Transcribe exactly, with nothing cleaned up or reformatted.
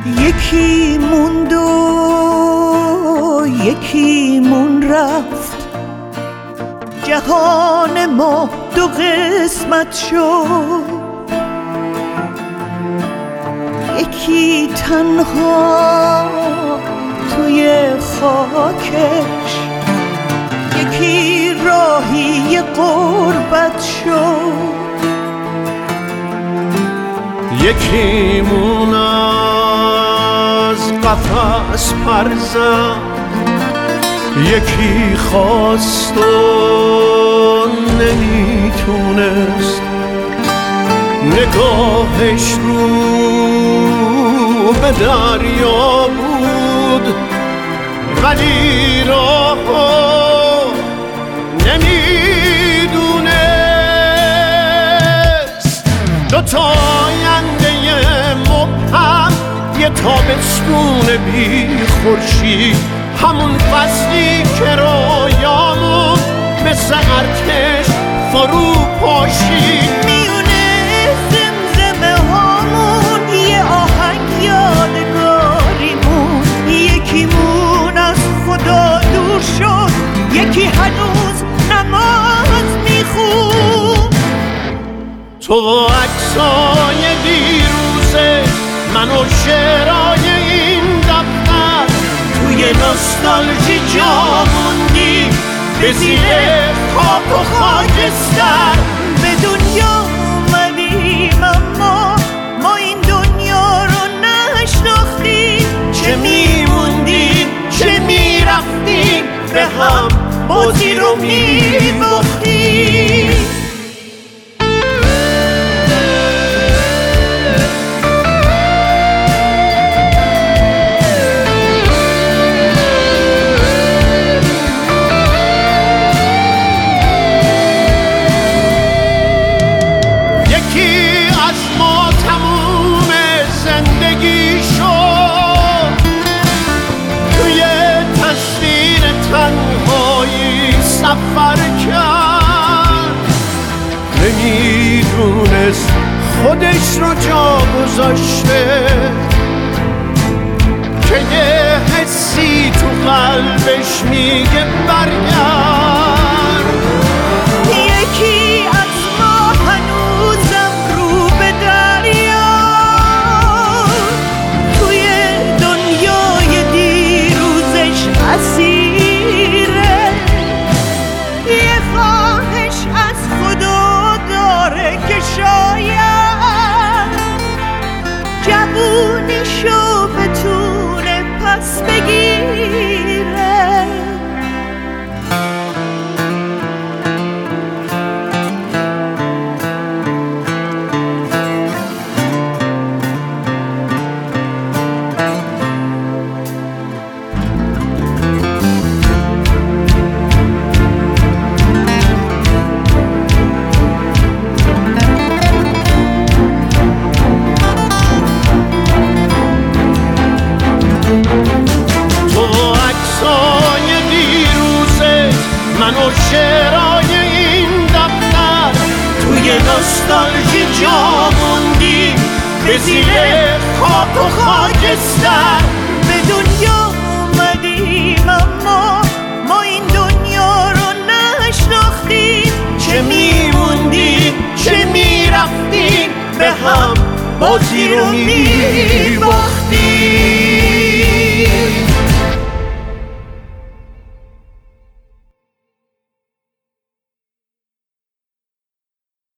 یکی موند و یکی مون رفت، جهان ما دو قسمت شد. یکی تنها توی خاکش، یکی راهی غربت شد. یکی مون از قفس پر زد، یکی خواست و نمیتونست. نگاهش رو به دریا بود ولی راهو نمیدونست. دوتا آینده مبهم، یه تابستون بی خورشید، همون فصلی که رویامون مثل ارتش فرو پاشید. میونه زمزمه هامون یه آهنگ یادگاریمون. یکی مون از خدا دور شد، یکی هنوز نماز میخون. تو عکسای دیروزه، من و شعرهای این دفتر، توی نوستالژی جا موندی به زیر خاک و خاکستر. به دنیا اومدیم اما ما این دنیا رو نشناختیم. چه میموندیم چه میرفتیم، به هم بازی رو میباختیم. سفر کرد، نمیدونست خودش رو جا گذاشته، که یه حسی تو قلبش میگه برگرد. یکی از ما هنوزم رو به دریا، توی دنیای دیروزش اسیره. یه خواهش از خدا داره که شاید جوونیشو بتونه پس بگیره. من و شعرهای این دفتر، توی نوستالژی جا موندیم به زیر خاک و خاکستر. به دنیا اومدیم اما ما این دنیا رو نشناختیم. چه میموندیم چه میرفتیم، به هم بازی رو میباختیم.